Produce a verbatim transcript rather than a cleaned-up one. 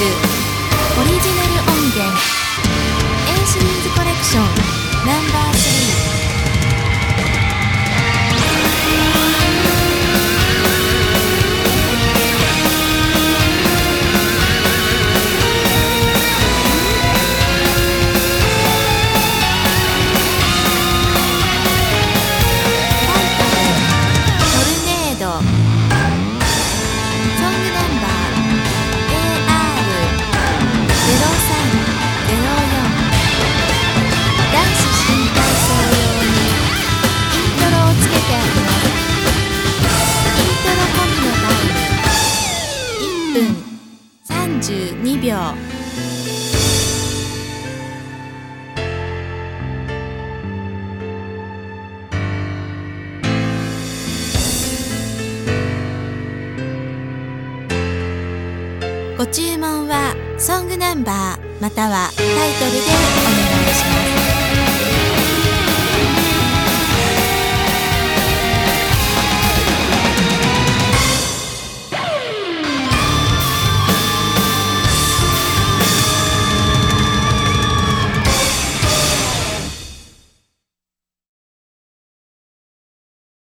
オリジナル音源 A シリーズコレクションナンバースリー。さんじゅうにびょう。ご注文はソングナンバーまたはタイトルでお願いします。